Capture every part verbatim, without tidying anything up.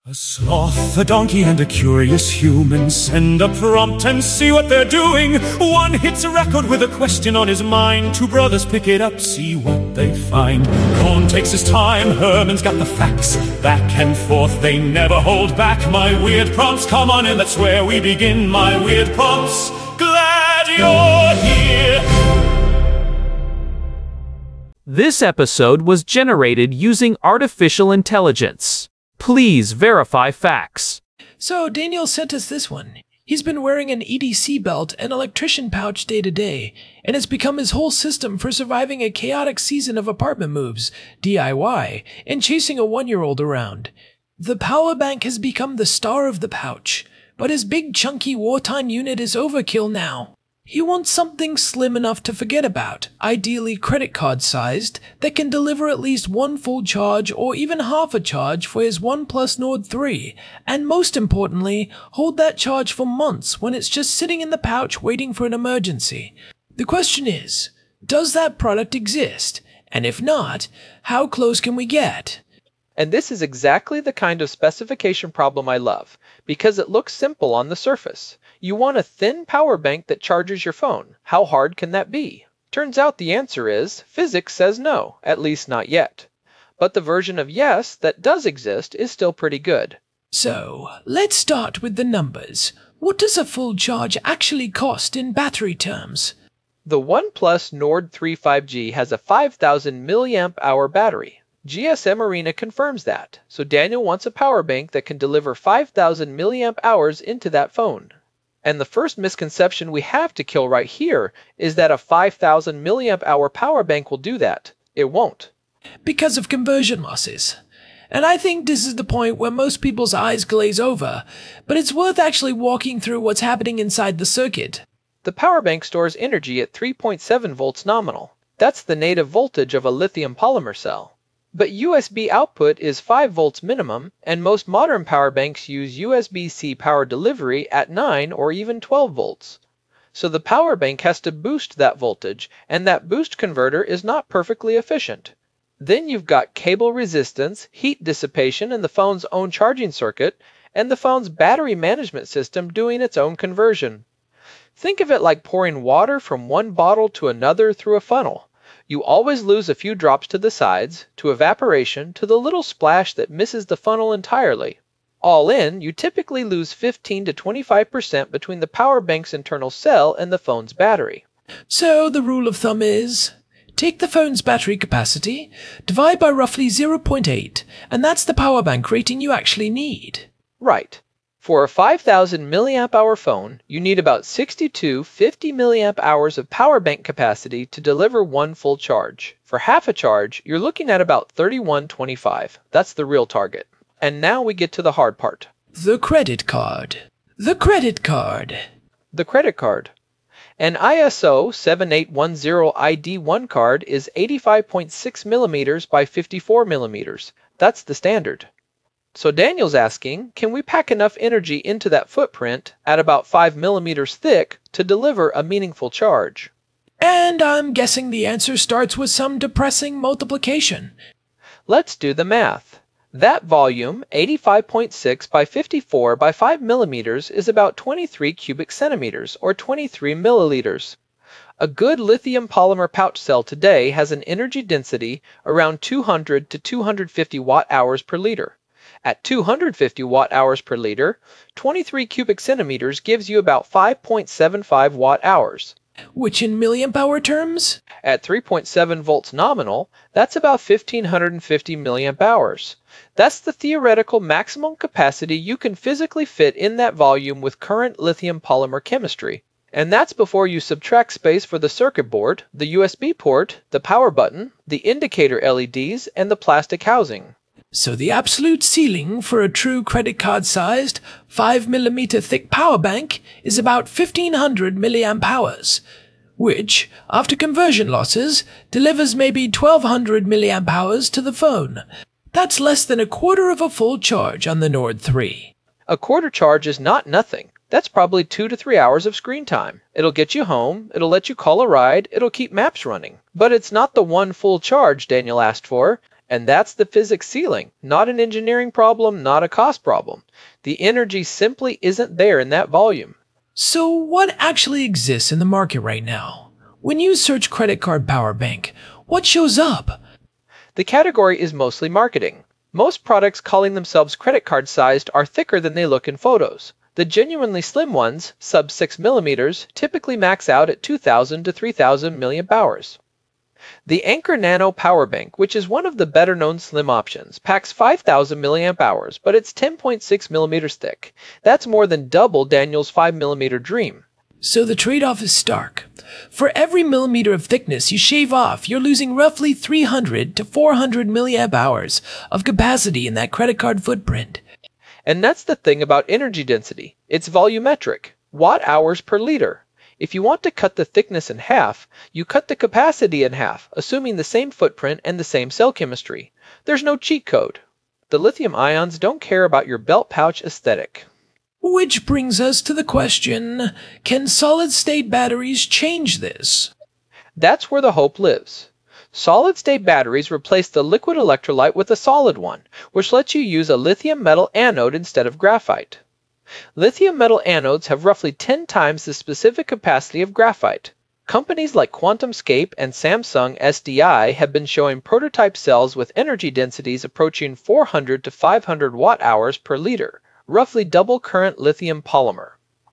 A sloth, a donkey, and a curious human send a prompt and see what they're doing. One hits a record with a question on his mind. Two brothers pick it up, see what they find. Cohn takes his time, Herman's got the facts. Back and forth, they never hold back. My weird prompts, come on in, that's where we begin. My weird prompts, glad you're here. This episode was generated using artificial intelligence. Please verify facts. So Daniel sent us this one. He's been wearing an E D C belt and electrician pouch day to day, and it's become his whole system for surviving a chaotic season of apartment moves, D I Y, and chasing a one-year-old around. The power bank has become the star of the pouch, but his big chunky wartime unit is overkill now. He wants something slim enough to forget about, ideally credit card sized, that can deliver at least one full charge or even half a charge for his OnePlus Nord three, and most importantly, hold that charge for months when it's just sitting in the pouch waiting for an emergency. The question is, does that product exist? And if not, how close can we get? And this is exactly the kind of specification problem I love, because it looks simple on the surface. You want a thin power bank that charges your phone. How hard can that be? Turns out the answer is, physics says no, at least not yet. But the version of yes that does exist is still pretty good. So, let's start with the numbers. What does a full charge actually cost in battery terms? The OnePlus Nord three five G has a five thousand milliamp hour battery. G S M Arena confirms that, so Daniel wants a power bank that can deliver five thousand milliamp hours into that phone. And the first misconception we have to kill right here is that a five thousand milliamp hour power bank will do that. It won't. Because of conversion losses. And I think this is the point where most people's eyes glaze over, but it's worth actually walking through what's happening inside the circuit. The power bank stores energy at three point seven volts nominal. That's the native voltage of a lithium polymer cell. But U S B output is five volts minimum, and most modern power banks use U S B C power delivery at nine or even twelve volts. So the power bank has to boost that voltage, and that boost converter is not perfectly efficient. Then you've got cable resistance, heat dissipation in the phone's own charging circuit, and the phone's battery management system doing its own conversion. Think of it like pouring water from one bottle to another through a funnel. You always lose a few drops to the sides, to evaporation, to the little splash that misses the funnel entirely. All in, you typically lose fifteen to twenty-five percent between the power bank's internal cell and the phone's battery. So the rule of thumb is, take the phone's battery capacity, divide by roughly zero point eight, and that's the power bank rating you actually need. Right. For a five thousand milliamp hour phone, you need about sixty-two fifty milliamp hours of power bank capacity to deliver one full charge. For half a charge, you're looking at about thirty-one twenty-five. That's the real target. And now we get to the hard part. The credit card. The credit card. The credit card. An I S O seven eight one zero I D one card is eighty-five point six millimeters by fifty-four millimeters. That's the standard. So Daniel's asking, can we pack enough energy into that footprint at about five millimeters thick to deliver a meaningful charge? And I'm guessing the answer starts with some depressing multiplication. Let's do the math. That volume, eighty-five point six by fifty-four by five millimeters, is about twenty-three cubic centimeters, or twenty-three milliliters. A good lithium polymer pouch cell today has an energy density around two hundred to two hundred fifty watt hours per liter. At two hundred fifty watt hours per liter, twenty-three cubic centimeters gives you about five point seven five watt hours. Which in milliamp hour terms? At three point seven volts nominal, that's about fifteen fifty milliamp hours. That's the theoretical maximum capacity you can physically fit in that volume with current lithium polymer chemistry. And that's before you subtract space for the circuit board, the U S B port, the power button, the indicator L E Ds, and the plastic housing. So the absolute ceiling for a true credit card-sized, five millimeter thick power bank is about fifteen hundred milliamp hours, which, after conversion losses, delivers maybe twelve hundred milliamp hours to the phone. That's less than a quarter of a full charge on the Nord three. A quarter charge is not nothing. That's probably two to three hours of screen time. It'll get you home, it'll let you call a ride, it'll keep maps running. But it's not the one full charge Daniel asked for. And that's the physics ceiling, not an engineering problem, not a cost problem. The energy simply isn't there in that volume. So what actually exists in the market right now? When you search credit card power bank, what shows up? The category is mostly marketing. Most products calling themselves credit card sized are thicker than they look in photos. The genuinely slim ones, sub six millimeters, typically max out at two thousand to three thousand milliamp hours. The Anker Nano Power Bank, which is one of the better-known slim options, packs five thousand milliamp hours, but it's ten point six millimeters thick. That's more than double Daniel's five millimeter Dream. So the trade-off is stark. For every millimeter of thickness you shave off, you're losing roughly three hundred to four hundred milliamp hours of capacity in that credit card footprint. And that's the thing about energy density. It's volumetric, watt-hours per liter. If you want to cut the thickness in half, you cut the capacity in half, assuming the same footprint and the same cell chemistry. There's no cheat code. The lithium ions don't care about your belt pouch aesthetic. Which brings us to the question, can solid-state batteries change this? That's where the hope lives. Solid-state batteries replace the liquid electrolyte with a solid one, which lets you use a lithium metal anode instead of graphite. Lithium metal anodes have roughly ten times the specific capacity of graphite. Companies like QuantumScape and Samsung S D I have been showing prototype cells with energy densities approaching four hundred to five hundred watt-hours per liter, roughly double current lithium polymer.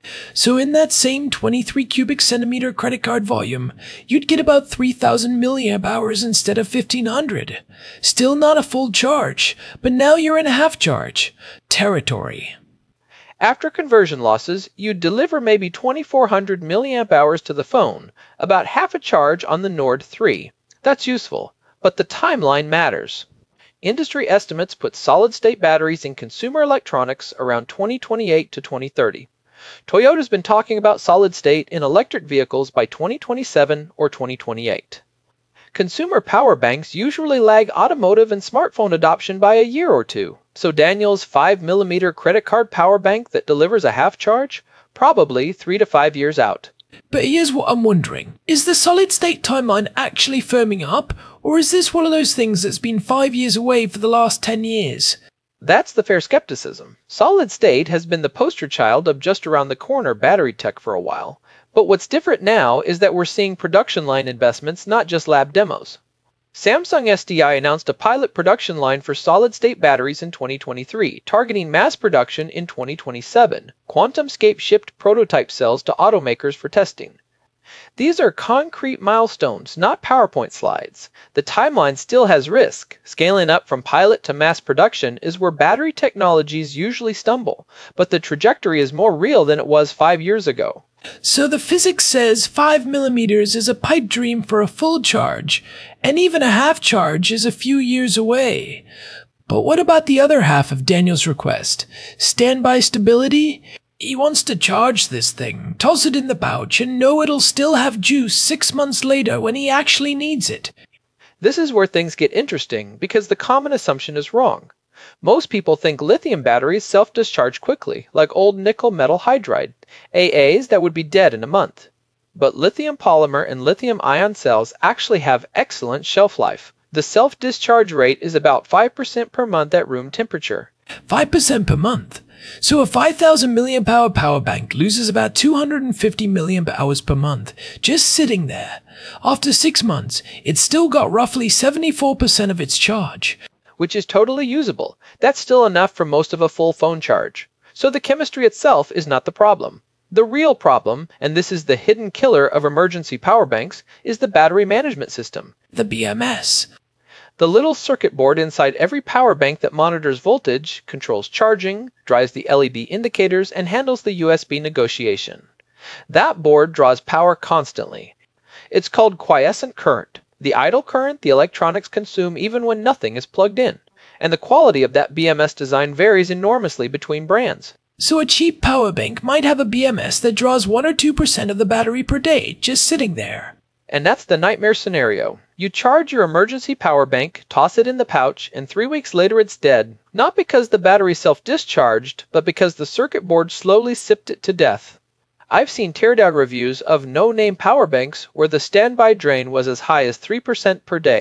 So in that same twenty-three cubic centimeter credit card volume, you'd get about three thousand milliamp hours instead of fifteen hundred. Still not a full charge, but now you're in a half charge territory. After conversion losses, you'd deliver maybe twenty-four hundred milliamp hours to the phone, about half a charge on the Nord three. That's useful, but the timeline matters. Industry estimates put solid-state batteries in consumer electronics around twenty twenty-eight to twenty thirty. Toyota's been talking about solid-state in electric vehicles by twenty twenty-seven or twenty twenty-eight. Consumer power banks usually lag automotive and smartphone adoption by a year or two, so Daniel's five millimeter credit card power bank that delivers a half charge? Probably three to five years out. But here's what I'm wondering. Is the solid-state timeline actually firming up, or is this one of those things that's been five years away for the last ten years? That's the fair skepticism. Solid state has been the poster child of just around the corner battery tech for a while. But what's different now is that we're seeing production line investments, not just lab demos. Samsung S D I announced a pilot production line for solid-state batteries in twenty twenty-three, targeting mass production in twenty twenty-seven. QuantumScape shipped prototype cells to automakers for testing. These are concrete milestones, not PowerPoint slides. The timeline still has risk. Scaling up from pilot to mass production is where battery technologies usually stumble, but the trajectory is more real than it was five years ago. So the physics says five millimeters is a pipe dream for a full charge, and even a half charge is a few years away. But what about the other half of Daniel's request? Standby stability? He wants to charge this thing, toss it in the pouch, and know it'll still have juice six months later when he actually needs it. This is where things get interesting, because the common assumption is wrong. Most people think lithium batteries self-discharge quickly, like old nickel metal hydride, A As that would be dead in a month. But lithium polymer and lithium ion cells actually have excellent shelf life. The self-discharge rate is about five percent per month at room temperature. five percent per month? So a five thousand milliamp hour power bank loses about two hundred fifty milliamp hours per month, just sitting there. After six months, it's still got roughly seventy-four percent of its charge. Which is totally usable. That's still enough for most of a full phone charge. So the chemistry itself is not the problem. The real problem, and this is the hidden killer of emergency power banks, is the battery management system. The B M S. The little circuit board inside every power bank that monitors voltage, controls charging, drives the L E D indicators, and handles the U S B negotiation. That board draws power constantly. It's called quiescent current, the idle current the electronics consume even when nothing is plugged in. And the quality of that B M S design varies enormously between brands. So a cheap power bank might have a B M S that draws one or two percent of the battery per day, just sitting there. And that's the nightmare scenario. You charge your emergency power bank, toss it in the pouch, and three weeks later it's dead. Not because the battery self-discharged, but because the circuit board slowly sipped it to death. I've seen teardown reviews of no-name power banks where the standby drain was as high as three percent per day.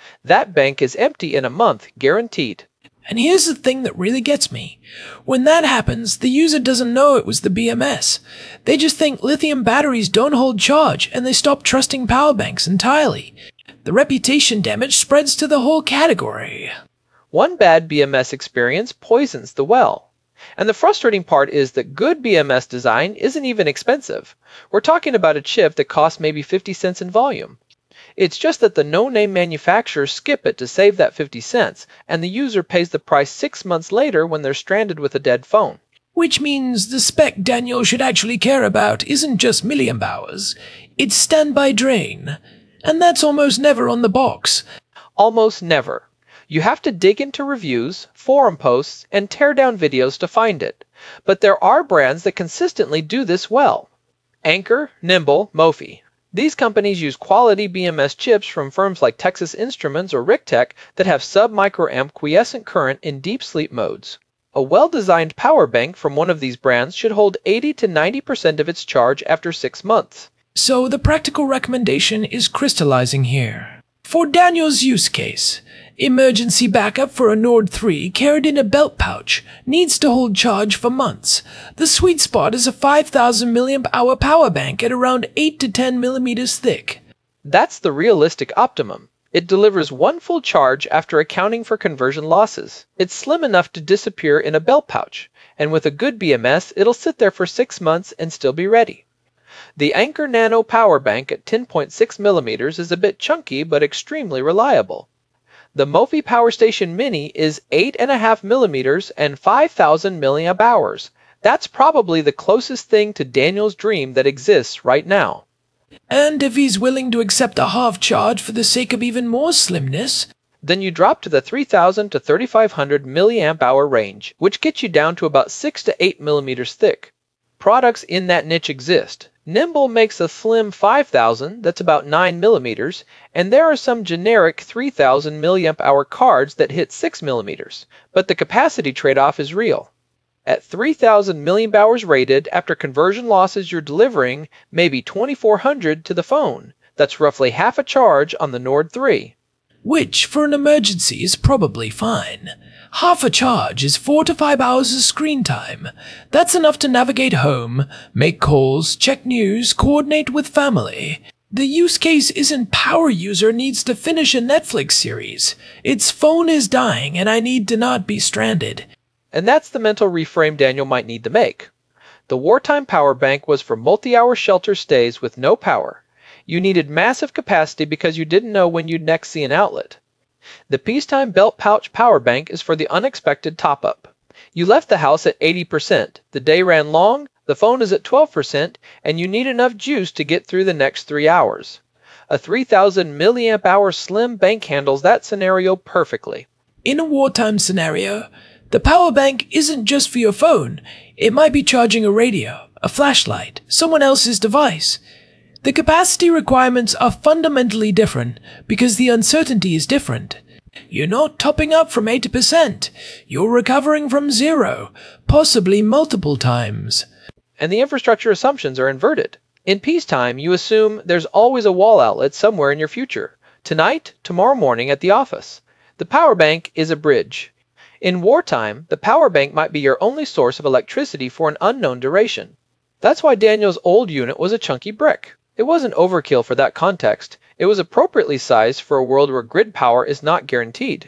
That bank is empty in a month, guaranteed. And here's the thing that really gets me. When that happens, the user doesn't know it was the B M S. They just think lithium batteries don't hold charge, and they stop trusting power banks entirely. The reputation damage spreads to the whole category. One bad B M S experience poisons the well. And the frustrating part is that good B M S design isn't even expensive. We're talking about a chip that costs maybe fifty cents in volume. It's just that the no-name manufacturers skip it to save that fifty cents, and the user pays the price six months later when they're stranded with a dead phone. Which means the spec Daniel should actually care about isn't just milliamp hours, it's standby drain. And that's almost never on the box. Almost never. You have to dig into reviews, forum posts, and tear down videos to find it. But there are brands that consistently do this well. Anker, Nimble, Mophie. These companies use quality B M S chips from firms like Texas Instruments or Richtec that have sub-microamp quiescent current in deep sleep modes. A well-designed power bank from one of these brands should hold eighty to ninety percent of its charge after six months. So the practical recommendation is crystallizing here. For Daniel's use case, emergency backup for a Nord three carried in a belt pouch needs to hold charge for months. The sweet spot is a five thousand milliamp hour power bank at around eight to ten millimeters thick. That's the realistic optimum. It delivers one full charge after accounting for conversion losses. It's slim enough to disappear in a belt pouch, and with a good B M S, it'll sit there for six months and still be ready. The Anker Nano Power Bank at ten point six millimeters is a bit chunky but extremely reliable. The Mophie Power Station Mini is eight point five millimeters and five thousand milliamp hours. That's probably the closest thing to Daniel's dream that exists right now. And if he's willing to accept a half charge for the sake of even more slimness, then you drop to the three thousand to thirty-five hundred milliamp hour range, which gets you down to about six to eight millimeters thick. Products in that niche exist. Nimble makes a slim five thousand, that's about nine millimeters, and there are some generic three thousand milliamp hour cards that hit six millimeters, but the capacity trade-off is real. At three thousand milliamp hours rated, after conversion losses you're delivering maybe twenty-four hundred to the phone. That's roughly half a charge on the Nord three. Which, for an emergency, is probably fine. Half a charge is four to five hours of screen time. That's enough to navigate home, make calls, check news, coordinate with family. The use case isn't power user needs to finish a Netflix series. It's phone is dying and I need to not be stranded. And that's the mental reframe Daniel might need to make. The wartime power bank was for multi-hour shelter stays with no power. You needed massive capacity because you didn't know when you'd next see an outlet. The peacetime belt pouch power bank is for the unexpected top-up. You left the house at eighty percent, the day ran long, the phone is at twelve percent, and you need enough juice to get through the next three hours. A three thousand milliamp hour slim bank handles that scenario perfectly. In a wartime scenario, the power bank isn't just for your phone. It might be charging a radio, a flashlight, someone else's device. The capacity requirements are fundamentally different because the uncertainty is different. You're not topping up from eighty percent. You're recovering from zero, possibly multiple times. And the infrastructure assumptions are inverted. In peacetime, you assume there's always a wall outlet somewhere in your future. Tonight, tomorrow morning at the office. The power bank is a bridge. In wartime, the power bank might be your only source of electricity for an unknown duration. That's why Daniel's old unit was a chunky brick. It wasn't overkill for that context. It was appropriately sized for a world where grid power is not guaranteed.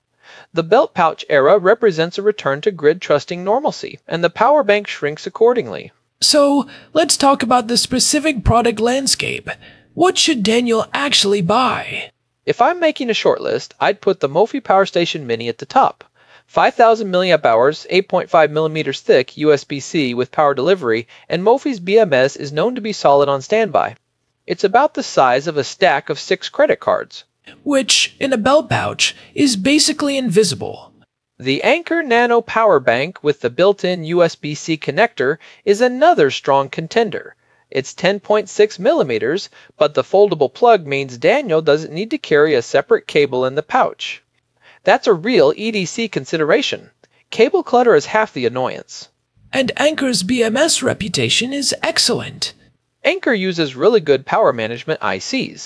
The belt pouch era represents a return to grid-trusting normalcy, and the power bank shrinks accordingly. So, let's talk about the specific product landscape. What should Daniel actually buy? If I'm making a short list, I'd put the Mophie Power Station Mini at the top. five thousand milliamp hours, eight point five millimeters thick, U S B C with power delivery, and Mophie's B M S is known to be solid on standby. It's about the size of a stack of six credit cards. Which, in a belt pouch, is basically invisible. The Anker Nano Power Bank with the built-in U S B C connector is another strong contender. It's ten point six millimeters, but the foldable plug means Daniel doesn't need to carry a separate cable in the pouch. That's a real E D C consideration. Cable clutter is half the annoyance. And Anker's B M S reputation is excellent. Anker uses really good power management I Cs.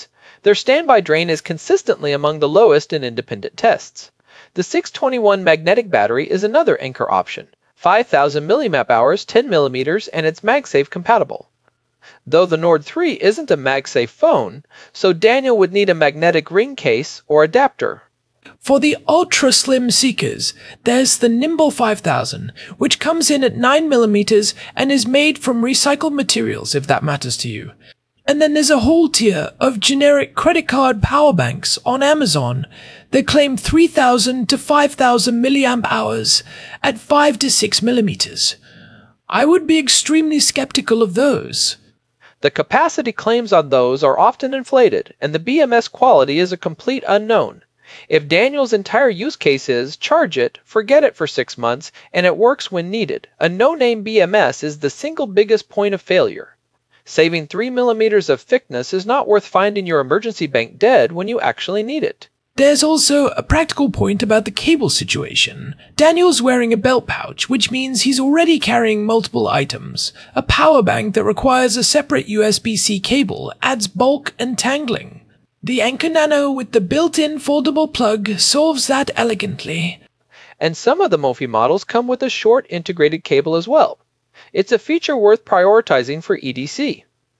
Their standby drain is consistently among the lowest in independent tests. The six twenty-one magnetic battery is another Anker option, five thousand milliamp hours, ten millimeters, and it's MagSafe compatible. Though the Nord three isn't a MagSafe phone, so Daniel would need a magnetic ring case or adapter. For the ultra-slim seekers, there's the Nimble five thousand, which comes in at nine millimeters and is made from recycled materials, if that matters to you. And then there's a whole tier of generic credit card power banks on Amazon that claim three thousand to five thousand milliamp hours at five to six millimeters. I would be extremely skeptical of those. The capacity claims on those are often inflated, and the B M S quality is a complete unknown. If Daniel's entire use case is charge it, forget it for six months, and it works when needed, a no-name B M S is the single biggest point of failure. Saving three millimeters of thickness is not worth finding your emergency bank dead when you actually need it. There's also a practical point about the cable situation. Daniel's wearing a belt pouch, which means he's already carrying multiple items. A power bank that requires a separate U S B C cable adds bulk and tangling. The Anker Nano with the built-in foldable plug solves that elegantly. And some of the Mophie models come with a short integrated cable as well. It's a feature worth prioritizing for E D C.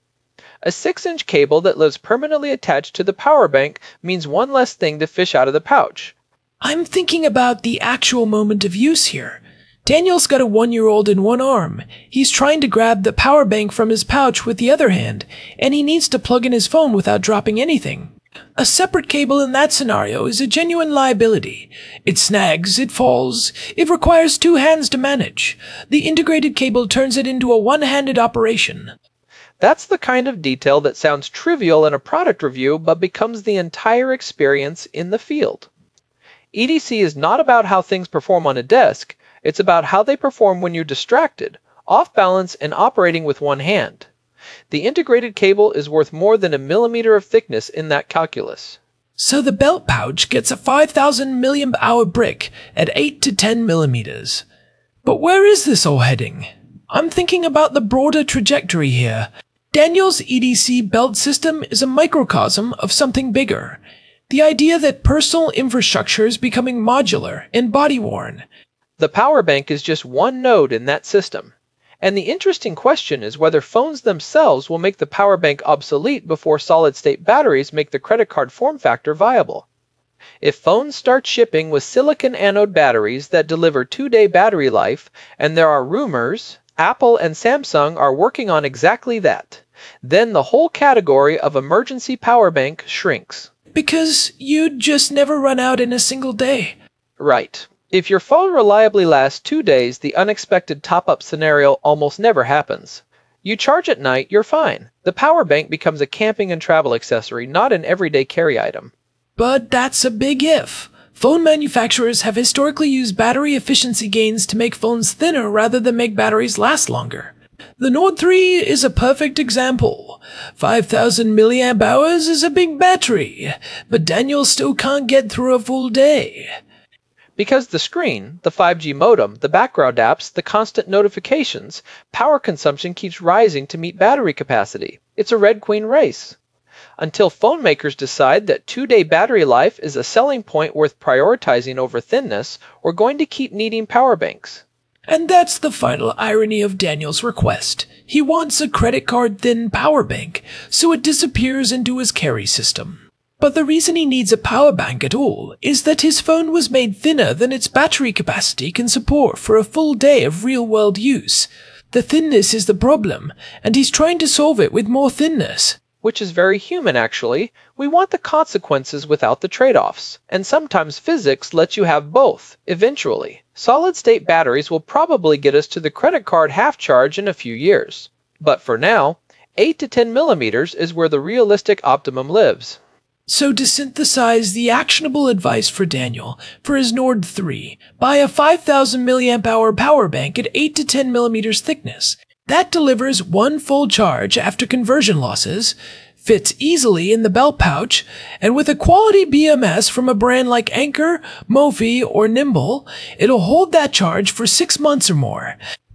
A six inch cable that lives permanently attached to the power bank means one less thing to fish out of the pouch. I'm thinking about the actual moment of use here. Daniel's got a one-year-old in one arm. He's trying to grab the power bank from his pouch with the other hand, and he needs to plug in his phone without dropping anything. A separate cable in that scenario is a genuine liability. It snags, it falls, it requires two hands to manage. The integrated cable turns it into a one-handed operation. That's the kind of detail that sounds trivial in a product review but becomes the entire experience in the field. E D C is not about how things perform on a desk, it's about how they perform when you're distracted, off balance, and operating with one hand. The integrated cable is worth more than a millimeter of thickness in that calculus. So the belt pouch gets a five thousand milliamp hour brick at eight to ten millimeters. But where is this all heading? I'm thinking about the broader trajectory here. Daniel's E D C belt system is a microcosm of something bigger. The idea that personal infrastructure is becoming modular and body-worn. The power bank is just one node in that system. And the interesting question is whether phones themselves will make the power bank obsolete before solid-state batteries make the credit card form factor viable. If phones start shipping with silicon anode batteries that deliver two-day battery life, and there are rumors Apple and Samsung are working on exactly that, then the whole category of emergency power bank shrinks. Because you'd just never run out in a single day. Right. If your phone reliably lasts two days, the unexpected top-up scenario almost never happens. You charge at night, you're fine. The power bank becomes a camping and travel accessory, not an everyday carry item. But that's a big if. Phone manufacturers have historically used battery efficiency gains to make phones thinner rather than make batteries last longer. The Nord three is a perfect example. five thousand milliamp hours is a big battery, but Daniel still can't get through a full day. Because the screen, the five G modem, the background apps, the constant notifications, power consumption keeps rising to meet battery capacity. It's a Red Queen race. Until phone makers decide that two-day battery life is a selling point worth prioritizing over thinness, we're going to keep needing power banks. And that's the final irony of Daniel's request. He wants a credit card thin power bank, so it disappears into his carry system. But the reason he needs a power bank at all is that his phone was made thinner than its battery capacity can support for a full day of real-world use. The thinness is the problem, and he's trying to solve it with more thinness. Which is very human, actually. We want the consequences without the trade-offs, and sometimes physics lets you have both, eventually. Solid-state batteries will probably get us to the credit card half charge in a few years. But for now, eight to ten millimeters is where the realistic optimum lives. So to synthesize the actionable advice for Daniel, for his Nord three, buy a five thousand milliamp hour power bank at eight to ten millimeters thickness. That delivers one full charge after conversion losses, fits easily in the belt pouch, and with a quality B M S from a brand like Anker, Mophie, or Nimble, it'll hold that charge for six months or more.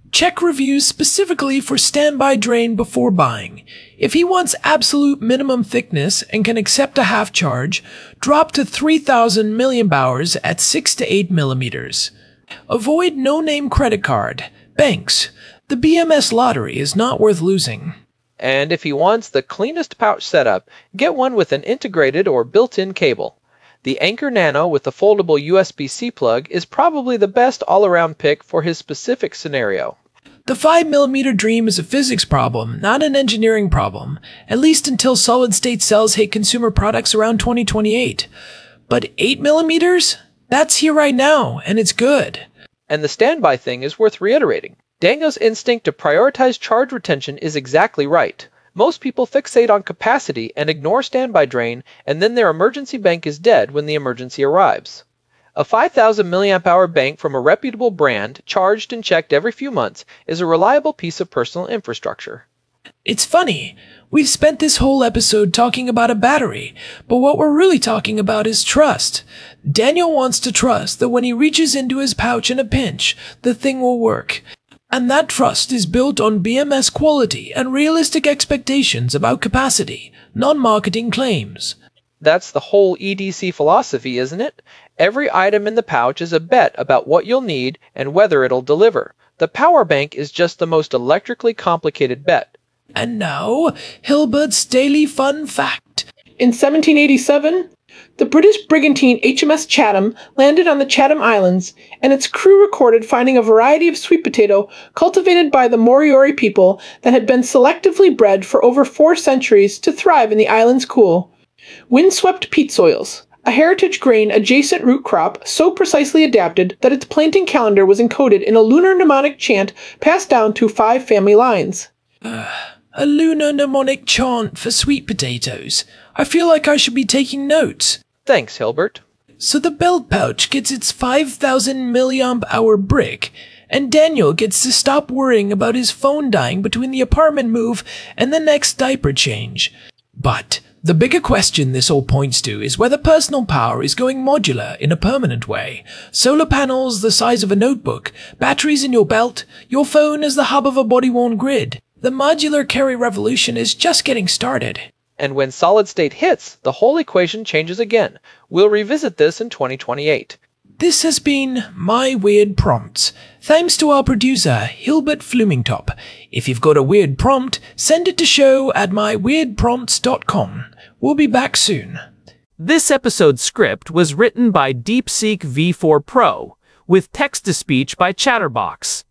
Check reviews specifically for standby drain before buying. If he wants absolute minimum thickness and can accept a half charge, drop to three thousand milliamp hours at six to eight millimeters. Avoid no-name credit card. Banks. The B M S lottery is not worth losing. And if he wants the cleanest pouch setup, get one with an integrated or built-in cable. The Anker Nano with the foldable U S B C plug is probably the best all-around pick for his specific scenario. The five millimeter dream is a physics problem, not an engineering problem, at least until solid-state cells hit consumer products around twenty twenty-eight. But eight millimeters? That's here right now, and it's good. And the standby thing is worth reiterating. Dango's instinct to prioritize charge retention is exactly right. Most people fixate on capacity and ignore standby drain, and then their emergency bank is dead when the emergency arrives. A five thousand milliamp hour bank from a reputable brand, charged and checked every few months, is a reliable piece of personal infrastructure. It's funny. We've spent this whole episode talking about a battery, but what we're really talking about is trust. Daniel wants to trust that when he reaches into his pouch in a pinch, the thing will work. And that trust is built on B M S quality and realistic expectations about capacity, non-marketing claims. That's the whole E D C philosophy, isn't it? Every item in the pouch is a bet about what you'll need and whether it'll deliver. The power bank is just the most electrically complicated bet. And now, Hilbert's Daily Fun Fact. In seventeen eighty-seven, the British brigantine H M S Chatham landed on the Chatham Islands, and its crew recorded finding a variety of sweet potato cultivated by the Moriori people that had been selectively bred for over four centuries to thrive in the island's cool, windswept peat soils, a heritage grain adjacent root crop so precisely adapted that its planting calendar was encoded in a lunar mnemonic chant passed down to five family lines. Uh, a lunar mnemonic chant for sweet potatoes. I feel like I should be taking notes. Thanks, Hilbert. So the belt pouch gets its five thousand milliamp hour brick, and Daniel gets to stop worrying about his phone dying between the apartment move and the next diaper change. But the bigger question this all points to is whether personal power is going modular in a permanent way. Solar panels the size of a notebook, batteries in your belt, your phone as the hub of a body-worn grid. The modular carry revolution is just getting started. And when solid state hits, the whole equation changes again. We'll revisit this in twenty twenty-eight. This has been My Weird Prompts. Thanks to our producer, Hilbert Flumingtop. If you've got a weird prompt, send it to show at my weird prompts dot com. We'll be back soon. This episode's script was written by DeepSeek V four Pro, with text-to-speech by Chatterbox.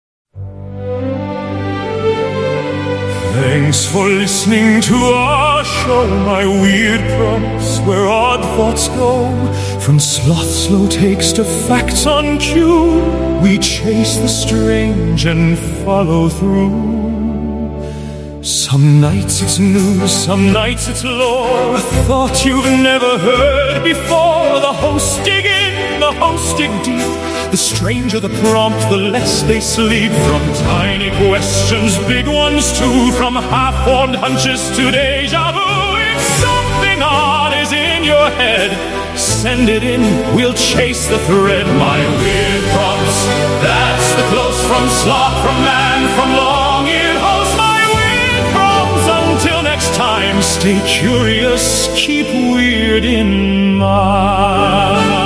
Thanks for listening to our show, My Weird Prompts, where odd thoughts go. From sloth slow takes to facts on cue, we chase the strange and follow through. Some nights it's news, some nights it's lore, a thought you've never heard before. The hosts dig in, the hosts dig deep. The stranger the prompt, the less they sleep. From tiny questions, big ones too, from half-formed hunches to deja vu. If something odd is in your head, send it in, we'll chase the thread. My weird prompts, that's the close from sloth, from man, from long-eared host. My weird prompts, until next time, stay curious, keep weird in mind.